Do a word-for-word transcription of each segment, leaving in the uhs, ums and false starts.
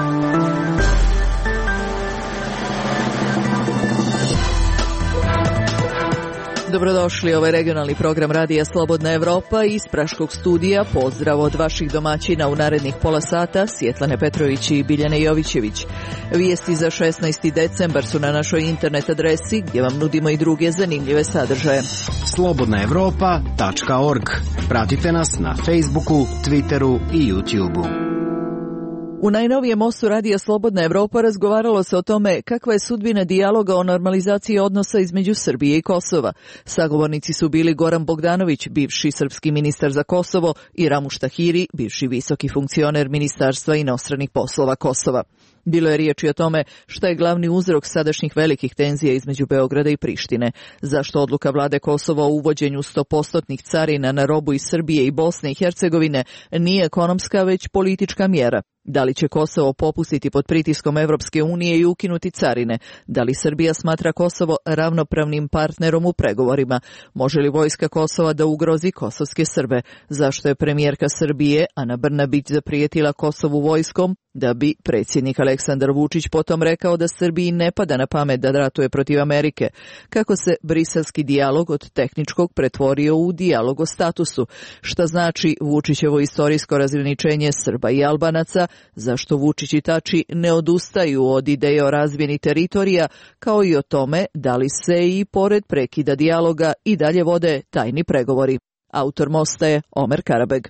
Dobrodošli, ovaj regionalni program Radija Slobodna Evropa iz Praškog studija. Pozdrav od vaših domaćina u narednih pola sata, Svjetlane Petrović i Biljane Jovićević. Vijesti za šesnaesti decembar su na našoj internet adresi gdje vam nudimo i druge zanimljive sadržaje. slobodna evropa tačka org. Pratite nas na Facebooku, Twitteru i YouTubeu. U najnovijem mostu Radija Slobodna Evropa razgovaralo se o tome kakva je sudbina dijaloga o normalizaciji odnosa između Srbije i Kosova. Sagovornici su bili Goran Bogdanović, bivši srpski ministar za Kosovo, i Ramuš Tahiri, bivši visoki funkcioner Ministarstva inostranih poslova Kosova. Bilo je riječi o tome šta je glavni uzrok sadašnjih velikih tenzija između Beograda i Prištine, zašto odluka vlade Kosova o uvođenju sto posto carina na robu iz Srbije i Bosne i Hercegovine nije ekonomska već politička mjera. Da li će Kosovo popustiti pod pritiskom Evropske unije i ukinuti carine? Da li Srbija smatra Kosovo ravnopravnim partnerom u pregovorima? Može li vojska Kosova da ugrozi kosovske Srbe? Zašto je premijerka Srbije, Ana Brnabić, zaprijetila Kosovu vojskom? Da bi predsjednik Aleksandar Vučić potom rekao da Srbiji ne pada na pamet da ratuje protiv Amerike. Kako se briselski dijalog od tehničkog pretvorio u dijalog o statusu? Šta znači Vučićevo istorijsko razgraničenje Srba i Albanaca? Zašto Vučić i Tači ne odustaju od ideje o razmjeni teritorija, kao i o tome da li se i pored prekida dijaloga i dalje vode tajni pregovori? Autor mosta je Omer Karabeg.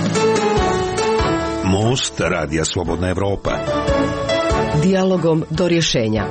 Most Radija Slobodna Evropa. Dijalogom do rješenja.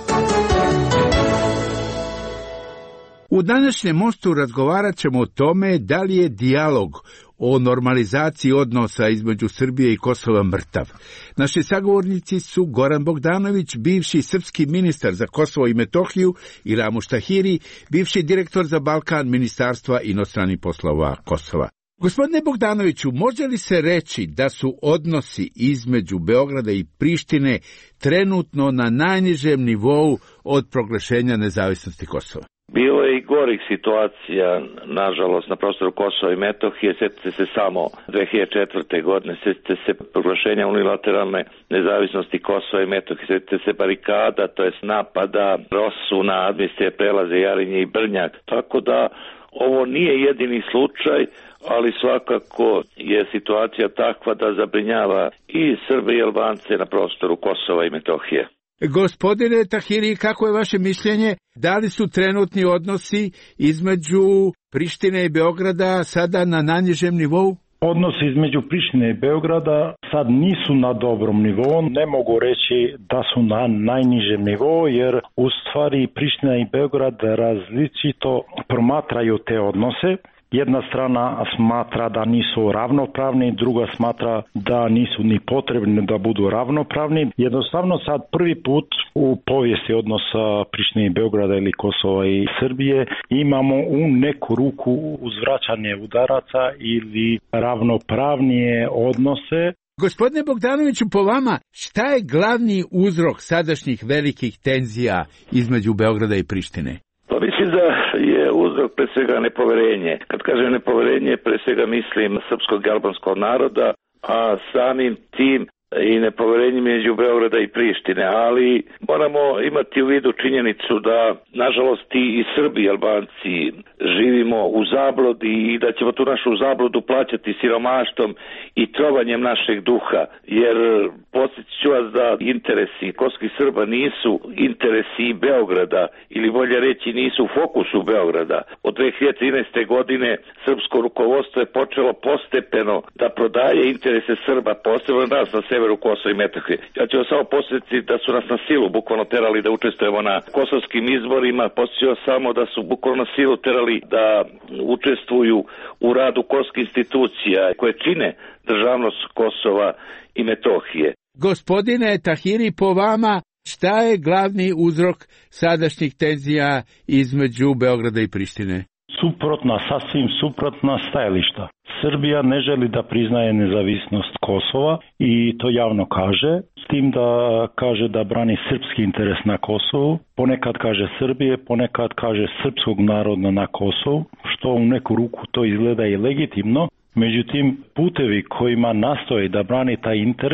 U današnjem mostu razgovarat ćemo o tome da li je dijalog o normalizaciji odnosa između Srbije i Kosova mrtav. Naši sagovornici su Goran Bogdanović, bivši srpski ministar za Kosovo i Metohiju, i Ramuš Tahiri, bivši direktor za Balkan Ministarstva inostranih poslova Kosova. Gospodine Bogdanoviću, može li se reći da su odnosi između Beograda i Prištine trenutno na najnižem nivou od proglašenja nezavisnosti Kosova? Bilo je i gorih situacija, nažalost, na prostoru Kosova i Metohije. Sjetite se samo dve hiljade četvrte. godine, sjetite se proglašenja unilateralne nezavisnosti Kosova i Metohije, sjetite se barikada, to jest napada Rosu na administrativne prelaze Jarinje i Brnjak. Tako da ovo nije jedini slučaj, ali svakako je situacija takva da zabrinjava i Srbe i Albance na prostoru Kosova i Metohije. Gospodine Tahiri, kako je vaše mišljenje? Da li su trenutni odnosi između Prištine i Beograda sada na najnižem nivou? Odnosi između Prištine i Beograda sad nisu na dobrom nivou. Ne mogu reći da su na najnižem nivou, jer u stvari Priština i Beograd različito promatraju te odnose. Jedna strana smatra da nisu ravnopravni, druga smatra da nisu ni potrebni da budu ravnopravni. Jednostavno sad prvi put u povijesti odnosa Prištine i Beograda ili Kosova i Srbije imamo u neku ruku uzvraćanje udaraca ili ravnopravnije odnose. Gospodine Bogdanoviću, po vama, šta je glavni uzrok sadašnjih velikih tenzija između Beograda i Prištine? Pa mislim da je uzrok pre svega nepoverenje. Kad kažem nepoverenje, pre svega mislim srpskog i albanskog naroda, a samim tim i nepoverenje među Beograda i Prištine, ali moramo imati u vidu činjenicu da, nažalost, i Srbi i Albanci živimo u zabludi i da ćemo tu našu zabludu plaćati siromaštvom i trovanjem našeg duha, jer podsjetit ću vas da interesi kosovskih Srba nisu interesi Beograda, ili bolje reći nisu u fokusu Beograda. Od dve hiljade trinaeste. godine srpsko rukovodstvo je počelo postepeno da prodaje interese Srba, posebno nas na severu Kosova i Metohije. Ja ću vas samo posjetiti da su nas na silu bukvalno terali da učestvujemo na kosovskim izborima, posjetio samo da su bukvalno na silu terali da učestvuju u radu kosovskih institucija koje čine državnost Kosova i Metohije. Gospodine Tahiri, po vama, šta je glavni uzrok sadašnjih tenzija između Beograda i Prištine? Suprotna, sasvim suprotna stajališta. Srbija ne želi da priznaje nezavisnost Kosova i to javno kaže, s tim da kaže da brani srpski interes na Kosovu, ponekad kaže Srbije, ponekad kaže srpskog naroda na Kosovu, što u neku ruku to izgleda i legitimno. Međutim, putevi kojima nastoji da brani taj interes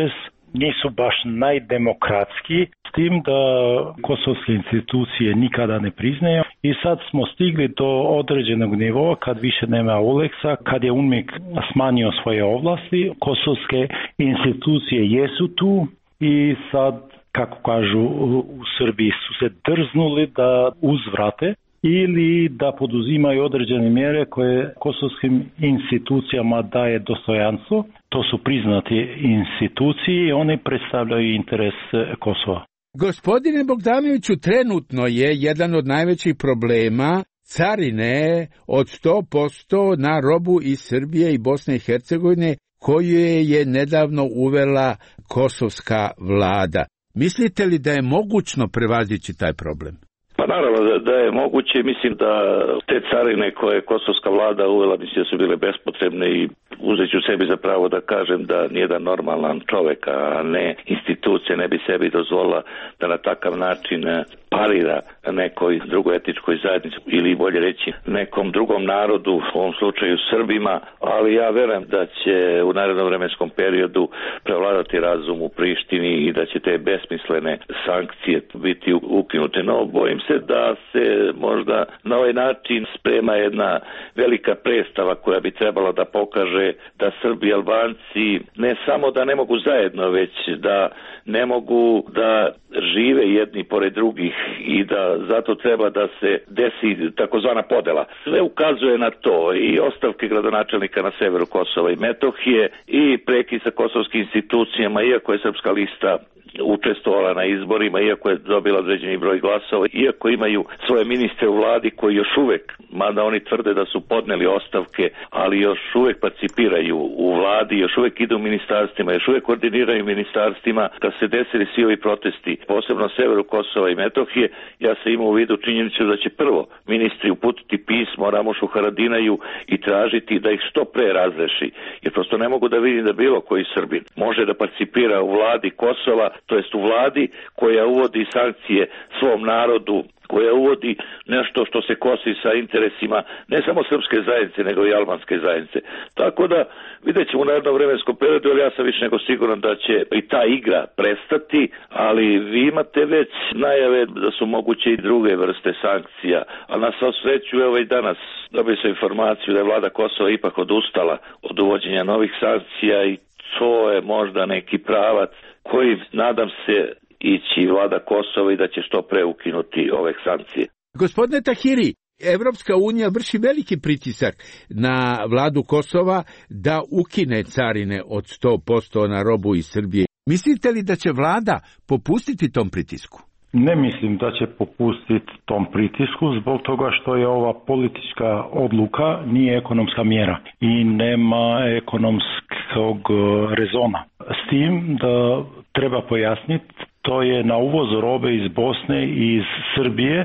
nisu baš najdemokratski, s tim da kosovske institucije nikada ne priznaju. I sad smo stigli do određenog nivoa kad više nema Uleksa, kad je UNMIK smanjio svoje ovlasti, kosovske institucije jesu tu i sad, kako kažu u Srbiji, su se drznuli da uzvrate ili da poduzimaju određene mjere koje kosovskim institucijama daje dostojanstvo. To su priznati institucije i one predstavljaju interes Kosova. Gospodine Bogdanoviću, trenutno je jedan od najvećih problema carine od sto posto na robu iz Srbije i Bosne i Hercegovine koje je nedavno uvela kosovska vlada. Mislite li da je mogućno prevazići taj problem? Pa naravno da, da je moguće, mislim da te carine koje je kosovska vlada uvela, mislim da su bile bespotrebne i uzet ću sebi za pravo da kažem da nijedan normalan čovjek, a ne institucija, ne bi sebi dozvolila da na takav način parira nekoj drugoj etičkoj zajednici ili bolje reći nekom drugom narodu, u ovom slučaju Srbima, ali ja verujem da će u narednom vremenskom periodu prevladati razum u Prištini i da će te besmislene sankcije biti ukinute. No, bojim se da se možda na ovaj način sprema jedna velika predstava koja bi trebala da pokaže da Srbi i Albanci ne samo da ne mogu zajedno, već da ne mogu da žive jedni pored drugih i da zato treba da se desi takozvana podela. Sve ukazuje na to, i ostavke gradonačelnika na severu Kosova i Metohije i prekid sa kosovskim institucijama, iako je Srpska lista učestvovala na izborima, iako je dobila određeni broj glasova, iako imaju svoje ministre u vladi koji još uvek, mada oni tvrde da su podneli ostavke, ali još uvek participiraju u vladi, još uvek idu u ministarstvima, još uvek koordiniraju ministarstvima. Kad se desili svi ovi protesti, posebno na severu Kosova i Metohije, ja sam imao u vidu činjenicu da će prvo ministri uputiti pismo Ramušu Haradinaju i tražiti da ih što pre razreši, jer prosto ne mogu da vidim da bilo koji Srbin može da participira u vladi Kosova, to jest u vladi koja uvodi sankcije svom narodu, koja uvodi nešto što se kosi sa interesima ne samo srpske zajednice, nego i albanske zajednice. Tako da vidjet ćemo u narednom vremenskom periodu, ali ja sam više nego siguran da će i ta igra prestati, ali vi imate već najave da su moguće i druge vrste sankcija, a na svu sreću evo i danas dobio sam informaciju da je vlada Kosova ipak odustala od uvođenja novih sankcija i to je možda neki pravac koji, nadam se, ići vlada Kosova i da će što pre ukinuti ove sankcije. Gospodine Tahiri, Evropska unija vrši veliki pritisak na vladu Kosova da ukine carine od sto posto na robu iz Srbije. Mislite li da će vlada popustiti tom pritisku? Ne mislim da će popustiti tom pritisku zbog toga što je ova politička odluka nije ekonomska mjera i nema ekonomskog rezona. S tim da treba pojasniti, to je na uvoz robe iz Bosne i iz Srbije,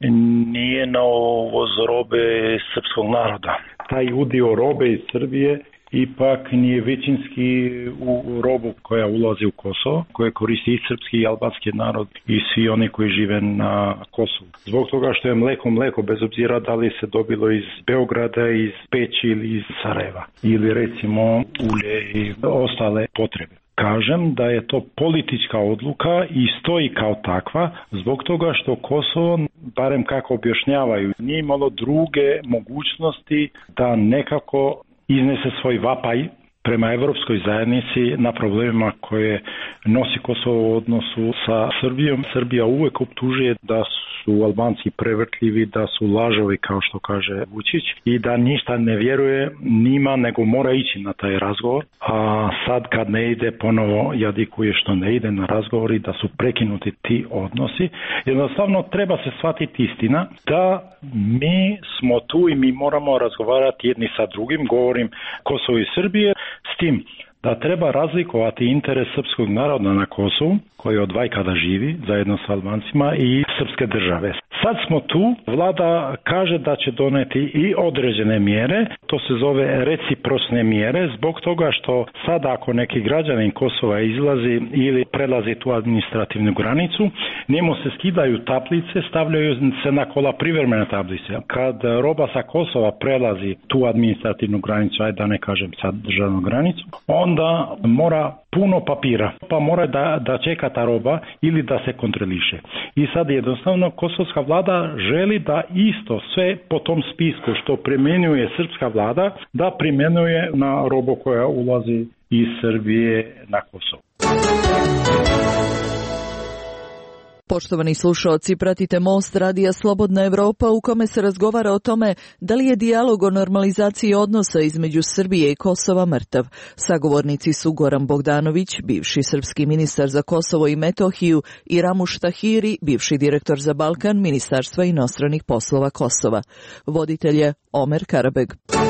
nije na uvoz robe srpskog naroda. Taj udio robe iz Srbije ipak nije većinski u robu koja ulazi u Kosovo, koje koristi i srpski i albanski narod i svi oni koji žive na Kosovu. Zbog toga što je mleko mleko, bez obzira da li se dobilo iz Beograda, iz Peći ili iz Sarajeva, ili recimo ulje i ostale potrebe. Kažem da je to politička odluka i stoji kao takva zbog toga što Kosovo, barem kako objašnjavaju, nije imalo druge mogućnosti da nekako iznese svoj vapaj prema Evropskoj zajednici na problemima koje nosi Kosovo u odnosu sa Srbijom. Srbija uvek optužuje da su Albanci prevrtljivi, da su lažovi, kao što kaže Vučić, i da ništa ne vjeruje njima, nego mora ići na taj razgovor. A sad kad ne ide, ponovo jadikuje što ne ide na razgovor i da su prekinuti ti odnosi. Jednostavno treba se shvatiti istina da mi smo tu i mi moramo razgovarati jedni sa drugim, govorim Kosovo i Srbije, s tim da treba razlikovati interes srpskog naroda na Kosovu, koji od vajkada živi zajedno s Albancima, i srpske države. Sad smo tu, vlada kaže da će doneti i određene mjere, to se zove reciprocne mjere, zbog toga što sad ako neki građanin Kosova izlazi ili prelazi tu administrativnu granicu, njemu se skidaju tablice, stavljaju se na kola privremene tablice. Kad roba sa Kosova prelazi tu administrativnu granicu, ajde da ne kažem sad državnu granicu, onda mora puno papira, pa mora da, da čeka ta roba ili da se kontroliše. I sad jednostavno kosovska vlada želi da isto sve po tom spisku što primjenjuje srpska vlada, da primjenjuje na robu koja ulazi iz Srbije na Kosovo. Poštovani slušaoci, pratite Most radija Slobodna Evropa u kome se razgovara o tome da li je dijalog o normalizaciji odnosa između Srbije i Kosova mrtav. Sagovornici su Goran Bogdanović, bivši srpski ministar za Kosovo i Metohiju, i Ramuš Tahiri, bivši direktor za Balkan Ministarstva inostranih poslova Kosova. Voditelj je Omer Karabeg.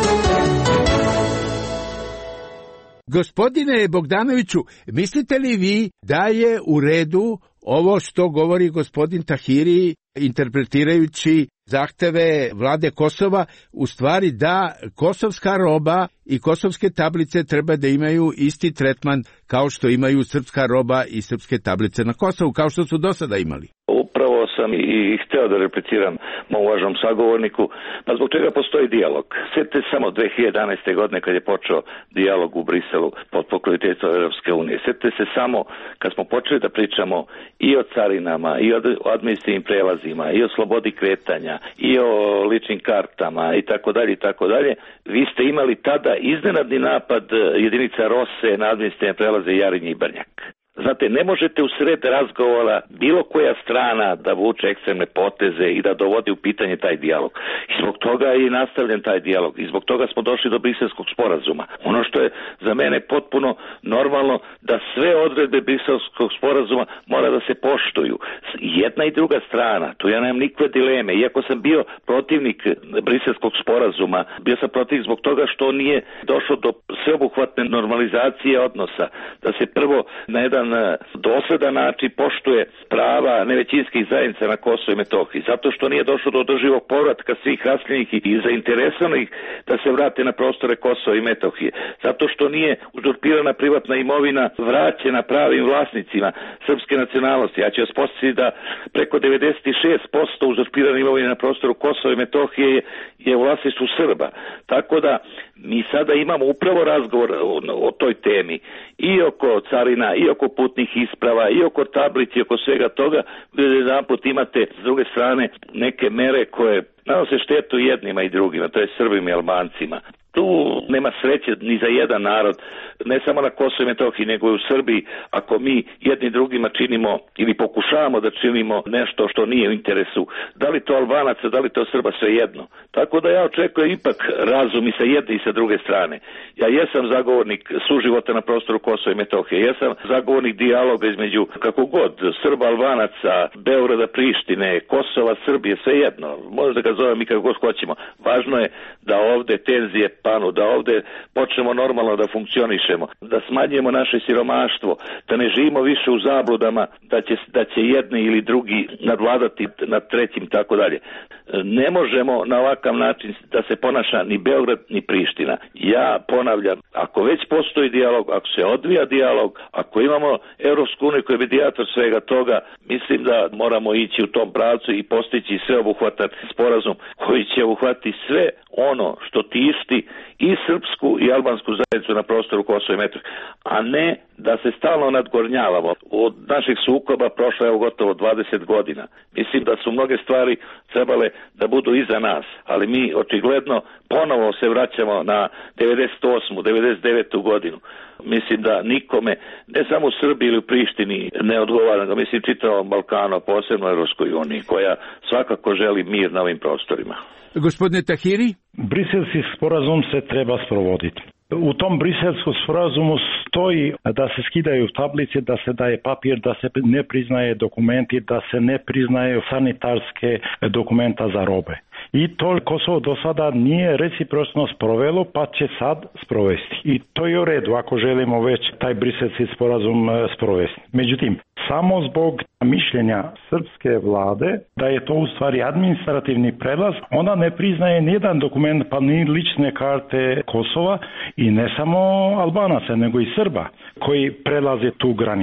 Gospodine Bogdanoviću, mislite li vi da je u redu ovo što govori gospodin Tahiri, interpretirajući zahteve vlade Kosova, u stvari da kosovska roba i kosovske tablice treba da imaju isti tretman kao što imaju srpska roba i srpske tablice na Kosovu, kao što su do sada imali? Upravo sam i hteo da repliciram mom uvaženom sagovorniku, pa zbog čega postoji dijalog. Sjetite samo dve hiljade jedanaeste. godine kad je počeo dijalog u Briselu pod pokroviteljstvom Europske unije. Sjetite se samo kad smo počeli da pričamo i o carinama, i o administrativnim prelazima, i o slobodi kretanja, i o ličnim kartama i tako dalje i tako dalje. Vi ste imali tada iznenadni napad jedinica Rose na administrativne prelaze Jarinje i Brnjak. Znate, ne možete u sred razgovora bilo koja strana da vuče ekstremne poteze i da dovodi u pitanje taj dijalog. I zbog toga je i nastavljen taj dijalog. I zbog toga smo došli do Briselskog sporazuma. Ono što je za mene potpuno normalno, da sve odredbe Briselskog sporazuma mora da se poštuju. Jedna i druga strana, tu ja nemam nikakve dileme. Iako sam bio protivnik Briselskog sporazuma, bio sam protivnik zbog toga što nije došlo do sveobuhvatne normalizacije odnosa. Da se prvo na jedan dosledan način poštuje prava nevećinskih zajednica na Kosovo i Metohiji, zato što nije došlo do održivog povratka svih raseljenih i zainteresovanih da se vrate na prostore Kosova i Metohije, zato što nije uzurpirana privatna imovina vraćena pravim vlasnicima srpske nacionalnosti. Ja ću vas podsjetiti da preko devedeset šest posto uzurpirane imovine na prostoru Kosova i Metohije je, je u vlasništvu Srba. Tako da mi sada imamo upravo razgovor o, o toj temi i oko carina, i oko putnih isprava, i oko tablici, i oko svega toga, gdje jedan put imate s druge strane neke mere koje nanose štetu jednima i drugima, to je Srbima i Albancima. Tu nema sreće ni za jedan narod, ne samo na Kosovo i Metohiji, nego i u Srbiji, ako mi jedni drugima činimo ili pokušavamo da činimo nešto što nije u interesu, da li to Albanaca, da li to Srba, svejedno. Tako da ja očekujem ipak razum i sa jedne i sa druge strane. Ja jesam zagovornik suživota na prostoru Kosova i Metohije, jesam zagovornik dijaloga između kako god Srba, Albanaca, Beograda, Prištine, Kosova, Srbije, svejedno. Možda ga zovem i kako god hoćemo. Važno je da ovde tenzije panu, da ovde počnemo normalno da funkcionišemo, da smanjujemo naše siromaštvo, da ne živimo više u zabludama, da će, da će jedni ili drugi nadvladati nad trećim, tako dalje. Ne možemo na ovakav način da se ponaša ni Beograd ni Priština. Ja ponavljam, ako već postoji dijalog, ako se odvija dijalog, ako imamo Evropsku uniju koja je medijator svega toga, mislim da moramo ići u tom pravcu i postići sveobuhvatan sporazum koji će obuhvatiti sve ono što tišti i srpsku i albansku zajednicu na prostoru Kosova i Metohije, a ne da se stalno nadgornjavamo. Od naših sukoba prošlo je gotovo dvadeset godina. Mislim da su mnoge stvari trebale da budu iza nas, ali mi očigledno ponovo se vraćamo na devedeset osmu devedeset devetu godinu. Mislim da nikome, ne samo u Srbiji ili u Prištini, ne odgovara, mislim čitavom Balkanu, posebno Evropskoj uniji, koja svakako želi mir na ovim prostorima. Gospodine Tahiri? Briselski sporazum se treba sprovoditi. U tom briselskom sporazumu stoji da se skidaju tablice, da se daje papir, da se ne priznaje dokumenti, da se ne priznaju sanitarske dokumenta za robe. I to Kosovo do sada nije recipročno sprovelo, pa će sad sprovesti. I to je u redu ako želimo već taj briselski sporazum sprovesti. Međutim, samo zbog mišljenja srpske vlade da je to u stvari administrativni prelaz, ona ne priznaje nijedan dokument, pa ni lične karte Kosova i ne samo Albanaca, nego i Srba koji prelaze tu granicu.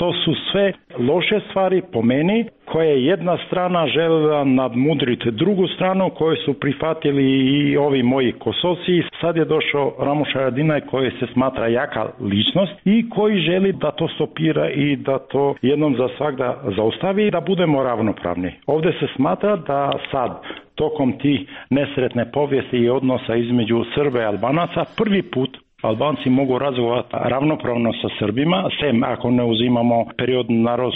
to su sve loše stvari po meni, koje je jedna strana željela nadmudriti drugu stranu, koju su prihvatili i ovi moji Kosovci. Sad je došao Ramuš Haradinaj koji se smatra jaka ličnost i koji želi da to stopira i da to jednom za svagda zaustavi i da budemo ravnopravni. Ovdje se smatra da sad tokom tih nesretne povijesti i odnosa između Srba i Albanaca prvi put Albanci mogu razgovarati ravnopravno sa Srbima, sem ako ne uzimamo period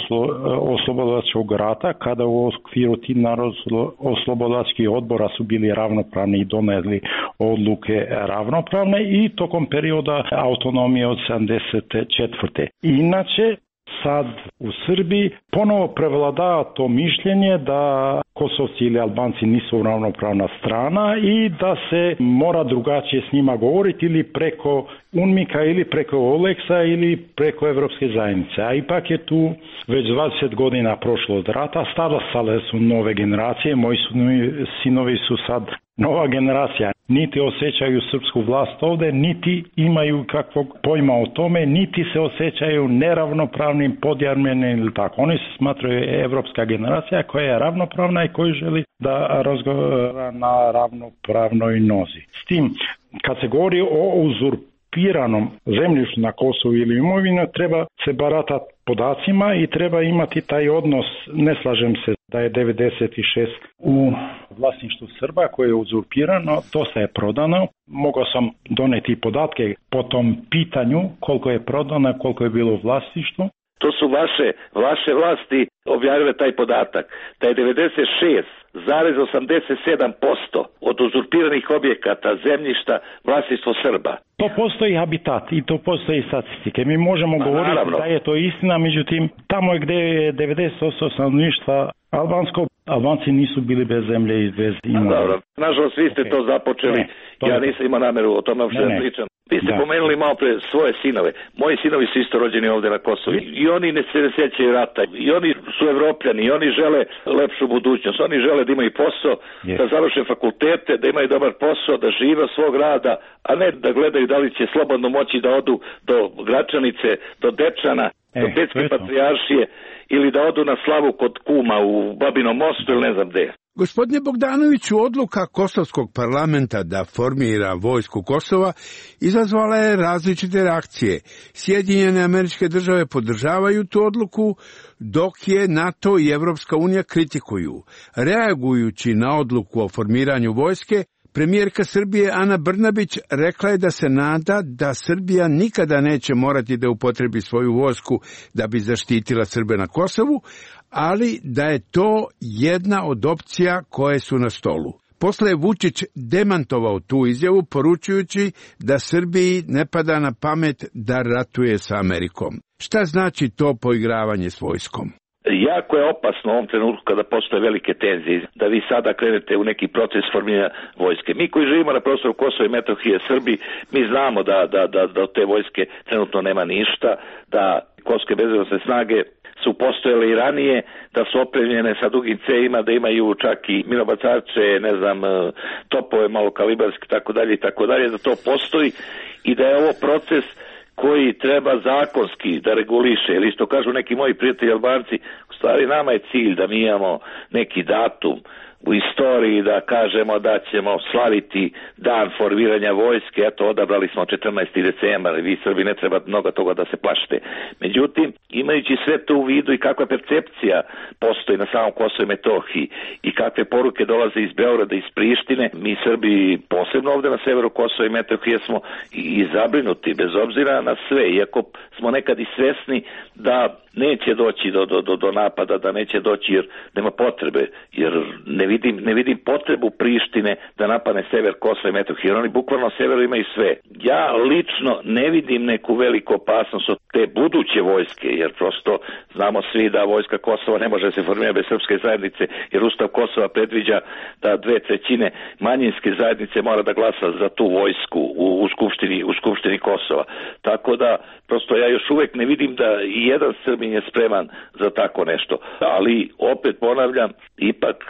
narodno-oslobodilačkog rata, kada u okviru tih narodno-oslobodilačkih odbora su bili ravnopravni i donijeli odluke ravnopravne i tokom perioda autonomije od sedamdeset četvrte. Inače, sad u Srbiji ponovo prevladava to mišljenje da Kosovci ili Albanci nisu ravnopravna strana i da se mora drugačije s njima govoriti ili preko UNMIK-a ili preko Oleksa ili preko Evropske zajednice. A ipak je tu već dvadeset godina prošlo od rata, stasale su nove generacije, moji sinovi su sad nova generacija. Niti osjećaju srpsku vlast ovdje, niti imaju kakvog pojma o tome, niti se osjećaju neravnopravnim, podjarmenim ili tako. Oni se smatraju evropska generacija koja je ravnopravna i koji želi da razgovara na ravnopravnoj nozi. S tim, kad se govori o uzurpiranom zemljištu na Kosovu ili imovinu, treba se baratati podacima i treba imati taj odnos. Ne slažem se da je devedeset šest u vlasništvu Srba koje je uzurpirano, dosta je prodano. Mogao sam doneti podatke po tom pitanju koliko je prodano, koliko je bilo u vlasništvu. To su vaše, vaše vlasti objavile taj podatak, da je devedeset šest zarez osamdeset sedam posto od uzurpiranih objekata zemljišta vlasništvo Srba. To postoji habitat i to postoji statistike. Mi možemo Ma, govoriti naravno. da je to istina, međutim, tamo je gdje je devedeset posto stanovništva albansko, Albanci nisu bili bez zemlje i bez imovine. Dobro, nažalost vi ste okay. to započeli, ne, to ja nisam imao nameru o tome uopšte da pričam. Vi ste da. pomenuli malo pre svoje sinove. Moji sinovi su isto rođeni ovdje na Kosovu. I oni ne se sjećaju rata. I oni su Evropljani. I oni žele lepšu budućnost. Oni žele da imaju posao, yes. da završe fakultete, da imaju dobar posao, da žive od svog rada, a ne da gledaju da li će slobodno moći da odu do Gračanice, do Dečana, e, do Becke patrijaršije ili da odu na slavu kod kuma u Babinom mostu ili ne znam gde. Gospodine Bogdanoviću, odluka Kosovskog parlamenta da formira vojsku Kosova izazvala je različite reakcije. Sjedinjene Američke Države podržavaju tu odluku, dok je NATO i Evropska unija kritikuju. Reagujući na odluku o formiranju vojske, premijerka Srbije Ana Brnabić rekla je da se nada da Srbija nikada neće morati da upotrebi svoju vojsku da bi zaštitila Srbe na Kosovu, ali da je to jedna od opcija koje su na stolu. Posle je Vučić demantovao tu izjavu, poručujući da Srbiji ne pada na pamet da ratuje sa Amerikom. Šta znači to poigravanje s vojskom? Jako je opasno u ovom trenutku kada postoje velike tenzije, da vi sada krenete u neki proces formiranja vojske. Mi koji živimo na prostoru Kosova i Metohije, Srbi, mi znamo da, da, da, da od te vojske trenutno nema ništa, da kosovske bezbednosne snage su postojale i ranije, da su opremljene sa dugim cevima, da imaju čak i minobacače, ne znam, topove malokalibarske, tako dalje i tako dalje, da to postoji i da je ovo proces koji treba zakonski da reguliše, ili isto kažu neki moji prijatelji Albanci, u stvari nama je cilj da mi imamo neki datum u istoriji da kažemo da ćemo slaviti dan formiranja vojske, eto odabrali smo četrnaesti decembar, vi Srbi ne treba mnogo toga da se plašite. Međutim, imajući sve to u vidu i kakva percepcija postoji na samom Kosovu i Metohiji i kakve poruke dolaze iz Beograda i iz Prištine, mi Srbi posebno ovdje na severu Kosova i Metohije smo i zabrinuti bez obzira na sve, iako smo nekad i svesni da neće doći do, do, do, do napada, da neće doći jer nema potrebe, jer ne vidim, ne vidim potrebu Prištine da napadne sever Kosova i Metohije, jer oni bukvalno na severu imaju sve. Ja lično ne vidim neku veliku opasnost od te buduće vojske, jer prosto znamo svi da vojska Kosova ne može se formirati bez srpske zajednice, jer Ustav Kosova predviđa da dve trećine manjinske zajednice mora da glasa za tu vojsku u, u, skupštini, u skupštini Kosova. Tako da prosto ja još uvek ne vidim da i jedan Srbin je spreman za tako nešto. Ali opet ponavljam, ipak Srbi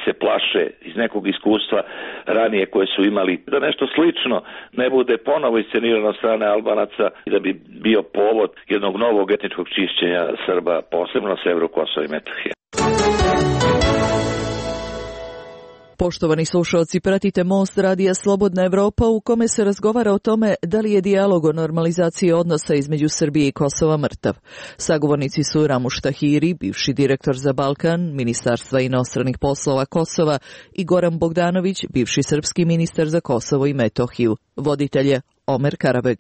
se plaše iz nekog iskustva ranije koje su imali, da nešto slično ne bude ponovo iscenirano od strane Albanaca i da bi bio povod jednog novog etničkog čišćenja Srba, posebno na severu Kosova i Metohije. Poštovani slušalci, pratite Most radija Slobodna Evropa u kome se razgovara o tome da li je dijalog o normalizaciji odnosa između Srbije i Kosova mrtav. Sagovornici su Ramuš Tahiri, bivši direktor za Balkan, Ministarstva inostranih poslova Kosova, i Goran Bogdanović, bivši srpski ministar za Kosovo i Metohiju. Voditelj je Omer Karabeg.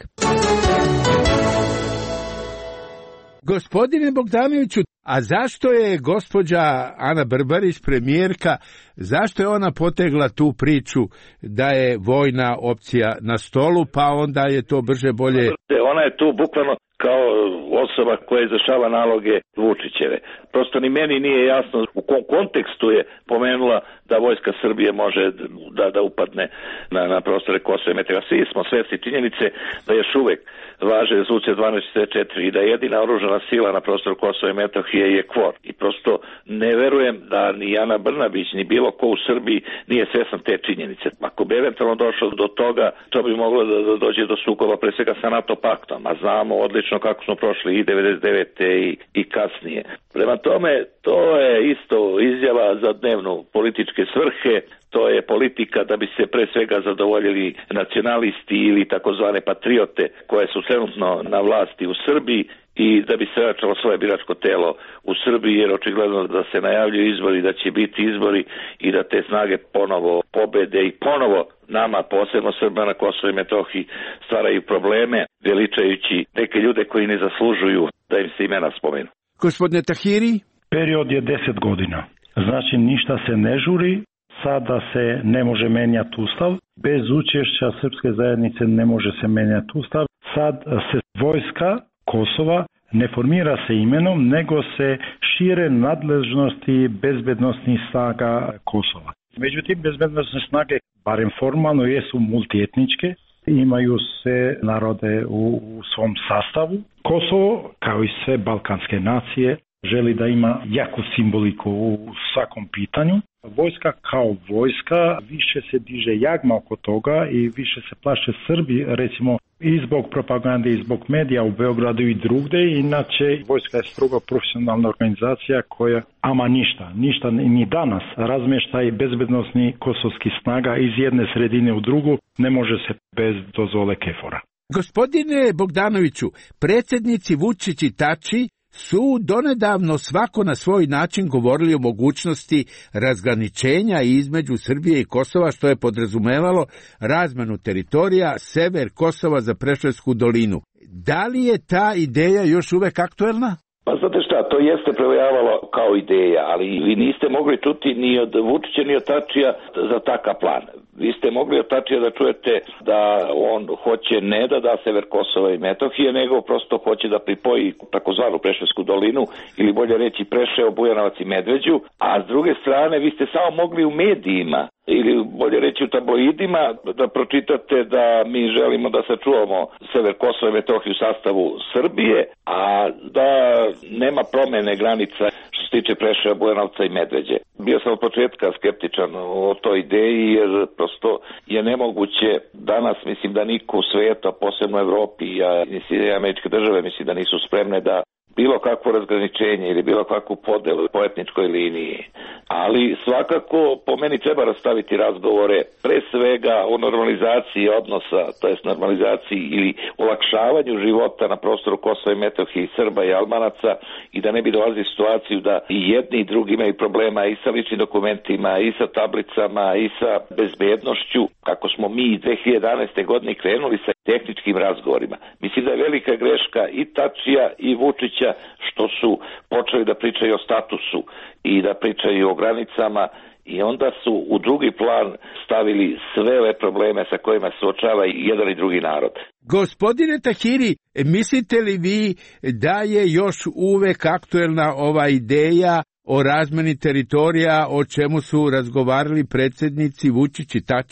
Gospodine Bogdanoviću, a zašto je gospođa Ana Brbarić, premijerka, zašto je ona potegla tu priču da je vojna opcija na stolu, pa onda je to brže bolje? Ona je tu bukvalno kao osoba koja izvršava naloge Vučićeve. Prosto ni meni nije jasno u kom kontekstu je pomenula da vojska Srbije može da, da upadne na, na prostore Kosova i Metohije. Svi smo svesni činjenice da još uvek važe rezolucija dvanaest četrdeset četiri i da jedina oružana sila na prostoru Kosova i Metohije je KFOR. I prosto ne verujem da ni Ana Brnabić ni bilo ko u Srbiji nije svestan te činjenice. Ako bi eventualno došlo do toga, to bi moglo da, da dođe do sukoba pre svega sa NATO paktom, a znamo odlično kako smo prošli i devedeset devete i, i kasnije. Prema tome, to je isto izjava za dnevnu političke svrhe, to je politika da bi se pre svega zadovoljili nacionalisti ili takozvane patriote koje su trenutno na vlasti u Srbiji i da bi se vraćalo svoje biračko telo u Srbiji, jer očigledno da se najavljuju izbori, da će biti izbori i da te snage ponovo pobede i ponovo nama, posebno Srba na Kosovu i Metohiji, stvaraju probleme, veličajući neke ljude koji ne zaslužuju da im se imena spomenu. Gospodine Tahiri? Period je deset godina. Znači ništa se ne žuri, sada se ne može menjati ustav. Bez učešća srpske zajednice ne može se menjati ustav. Sad se vojska Kosova ne formira se imenom, nego se šire nadležnosti bezbednostnih snaga Kosova. Međutim, bezbednostne snage, barem formalno, jesu multietničke, imaju sve narode u, u svom sastavu. Kosovo, kao i sve balkanske nacije, želi da ima jaku simboliku u svakom pitanju. Vojska kao vojska više se diže jagma oko toga i više se plaše Srbi, recimo i zbog propagande i zbog medija u Beogradu i drugde. Inače, vojska je strogo profesionalna organizacija koja, ama ništa, ništa ni danas razmještaj bezbednosni kosovskih snaga iz jedne sredine u drugu ne može se bez dozvole KFOR-a. Gospodine Bogdanoviću, predsjednici Vučić i Tači su donedavno svako na svoj način govorili o mogućnosti razgraničenja između Srbije i Kosova, što je podrazumevalo razmenu teritorija sever Kosova za Preševsku dolinu. Da li je ta ideja još uvek aktuelna? Pa znate šta, to jeste prevajavalo kao ideja, ali vi niste mogli čuti ni od Vučića ni od Tačija za takav plan. Vi ste mogli od Tačija da čujete da on hoće ne da da sever Kosova i Metohije, nego prosto hoće da pripoji takozvanu Preševsku dolinu, ili bolje reći Preševo, Bujanovac i Medveđu, a s druge strane vi ste samo mogli u medijima ili bolje reći u tabloidima da pročitate da mi želimo da sačuvamo sever Kosova i Metohije u sastavu Srbije, a da nema promene granica što se tiče Preševa, Bujanovca i Medveđe. Bio sam od početka skeptičan o toj ideji, jer prosto je nemoguće danas, mislim da niko u svijetu, posebno u Evropi, a i američke države, mislim da nisu spremne da bilo kakvo razgraničenje ili bilo kakvu podelu po etničkoj liniji. Ali svakako po meni treba rastaviti razgovore pre svega o normalizaciji odnosa, to jest normalizaciji ili olakšavanju života na prostoru Kosova i Metohije i Srba i Albanaca, i da ne bi dolazili situaciju da i jedni i drugi imaju problema i sa ličnim dokumentima, i sa tablicama, i sa bezbednošću, kako smo mi dve hiljade jedanaeste. godine krenuli sa tehničkim razgovorima. Mislim da je velika greška i Tačija i Vučića što su počeli da pričaju o statusu i da pričaju o granicama, i onda su u drugi plan stavili sve ove probleme sa kojima se suočava i jedan i drugi narod. Gospodine Tahiri, mislite li vi da je još uvek aktuelna ova ideja o razmeni teritorija o čemu su razgovarali predsjednici Vučić i Tači?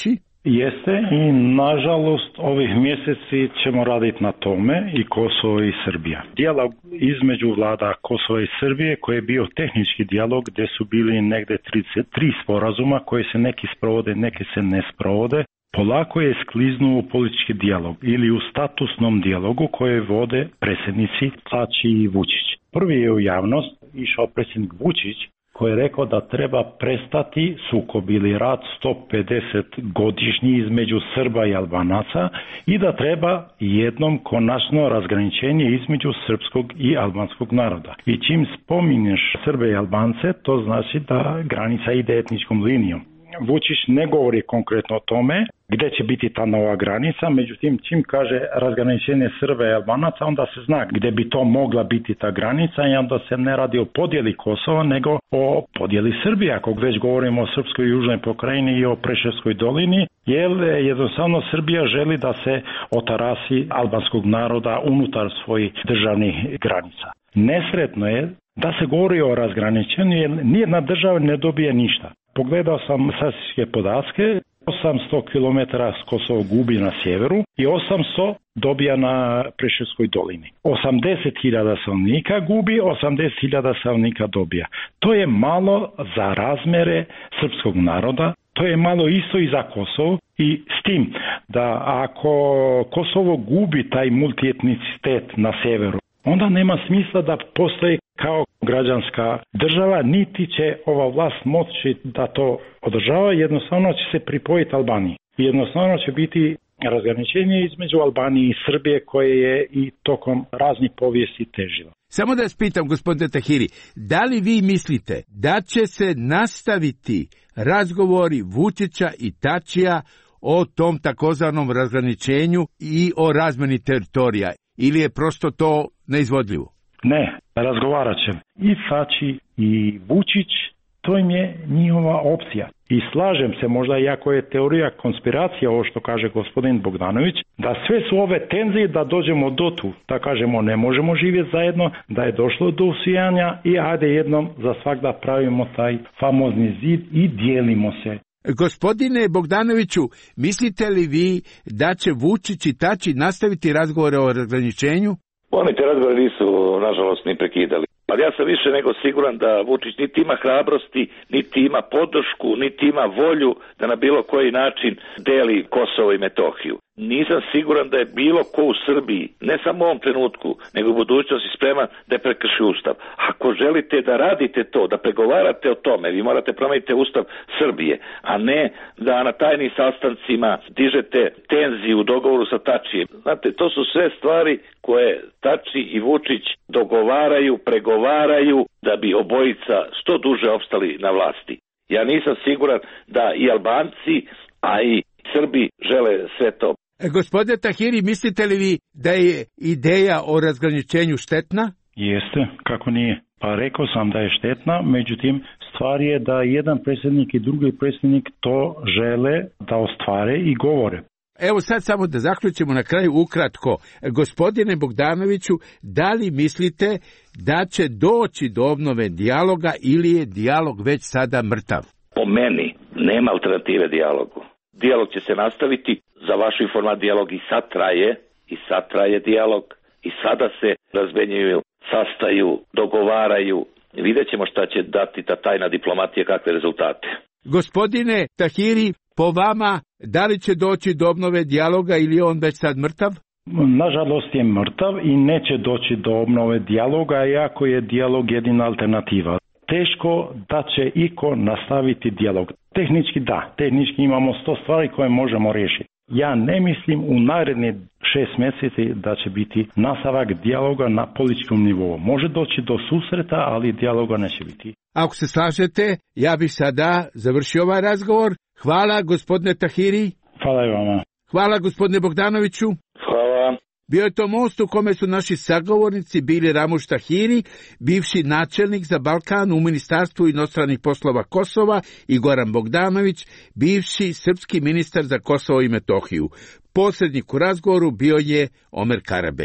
Jeste i nažalost ovih mjeseci ćemo raditi na tome i Kosovo i Srbija. Dijalog između vlada Kosova i Srbije koji je bio tehnički dijalog gdje su bili negdje trideset tri sporazuma koji se neki sprovode, neki se ne sprovode. Polako je skliznuo u politički dijalog ili u statusnom dijalogu koje vode predsjednici Tači i Vučić. Prvi je u javnost išao predsjednik Vučić koji je rekao da treba prestati sukob ili rat sto pedeset godišnji između Srba i Albanaca i da treba jednom konačno razgraničenje između srpskog i albanskog naroda. I čim spominješ Srbe i Albance, to znači da granica ide etničkom linijom. Vučić ne govori konkretno o tome gdje će biti ta nova granica, međutim čim kaže razgraničenje Srba i Albanaca, onda se zna gdje bi to mogla biti ta granica i onda se ne radi o podjeli Kosova, nego o podjeli Srbije, ako već govorimo o Srpskoj južnoj pokrajini i o Preševskoj dolini, jer jednostavno Srbija želi da se otarasi albanskog naroda unutar svojih državnih granica. Nesretno je da se govori o razgraničenju jer nijedna država ne dobije ništa. Pogledao sam statističke podatke, osamsto kilometara Kosovo gubi na sjeveru i osamsto dobija na Preševskoj dolini. osamdeset hiljada stanovnika gubi, osamdeset hiljada stanovnika dobija. To je malo za razmere srpskog naroda, to je malo isto i za Kosovo i s tim da ako Kosovo gubi taj multietnicitet na sjeveru, onda nema smisla da postoji kao građanska država, niti će ova vlast moći da to održava, jednostavno će se pripojiti Albaniji. Jednostavno će biti razgraničenje između Albanije i Srbije koje je i tokom raznih povijesti težilo. Samo da vas pitam, gospodine Tahiri, da li vi mislite da će se nastaviti razgovori Vučića i Tačija o tom takozvanom razgraničenju i o razmeni teritorija, ili je prosto to neizvodljivo? Ne, razgovarat će i Tači i Vučić, to im je njihova opcija. I slažem se, možda iako je teorija konspiracija, ovo što kaže gospodin Bogdanović, da sve su ove tenzije da dođemo do tu, da kažemo ne možemo živjeti zajedno, da je došlo do usijanja i ajde jednom za svakda pravimo taj famozni zid i dijelimo se. Gospodine Bogdanoviću, mislite li vi da će Vučić i Tači nastaviti razgovore o razgraničenju? Oni te razgovore nisu, nažalost, ni prekidali. Ali ja sam više nego siguran da Vučić niti ima hrabrosti, niti ima podršku, niti ima volju da na bilo koji način deli Kosovo i Metohiju. Nisam siguran da je bilo ko u Srbiji, ne samo u ovom trenutku, nego u budućnosti spreman da je prekrši ustav. Ako želite da radite to, da pregovarate o tome, vi morate promijeniti ustav Srbije, a ne da na tajnim sastancima dižete tenziju u dogovoru sa Tačijem. Znate, to su sve stvari koje Tači i Vučić dogovaraju, pregovaraju da bi obojica što duže opstali na vlasti. Ja nisam siguran da i Albanci, a i Srbi žele sve to. Gospodine Tahiri, mislite li vi da je ideja o razgraničenju štetna? Jeste, kako nije. Pa rekao sam da je štetna, međutim stvar je da jedan predsjednik i drugi predsjednik to žele da ostvare i govore. Evo sad samo da zaključimo na kraju ukratko. Gospodine Bogdanoviću, da li mislite da će doći do obnove dijaloga ili je dijalog već sada mrtav? Po meni nema alternative dijalogu. Dijalog će se nastaviti, za vašu informaciju dijalog i sad traje, i sad traje dijalog, i sada se razmenjuju, sastaju, dogovaraju. Vidjet ćemo šta će dati ta tajna diplomatija, kakve rezultate. Gospodine Tahiri, po vama, da li će doći do obnove dijaloga ili je on već sad mrtav? Nažalost je mrtav i neće doći do obnove dijaloga, iako je dijalog jedina alternativa. Teško da će iko nastaviti dijalog. Tehnički da, tehnički imamo sto stvari koje možemo riješiti. Ja ne mislim u naredne šest mjeseci da će biti nastavak dijaloga na političkom nivou. Može doći do susreta, ali dijaloga neće biti. Ako se slažete, ja bih sada završio ovaj razgovor. Hvala gospodine Tahiri. Hvala i vama. Hvala gospodine Bogdanoviću. Hvala. Bio je to most u kome su naši sagovornici bili Ramuš Tahiri, bivši načelnik za Balkan u Ministarstvu inostranih poslova Kosova, i Goran Bogdanović, bivši srpski ministar za Kosovo i Metohiju. Posrednik u razgovoru bio je Omer Karabek.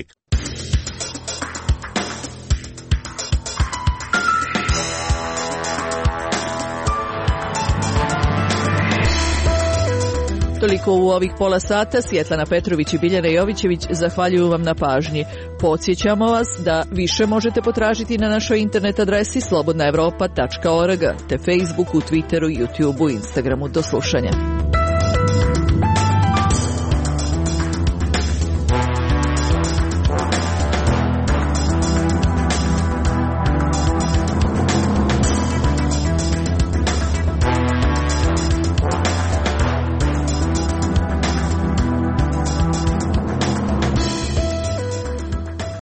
Toliko toliko u ovih pola sata. Svjetlana Petrović i Biljana Jovićević zahvaljuju vam na pažnji. Podsjećamo vas da više možete potražiti na našoj internet adresi slobodna evropa tačka org, te Facebooku, Twitteru, YouTubeu, Instagramu. Do slušanja.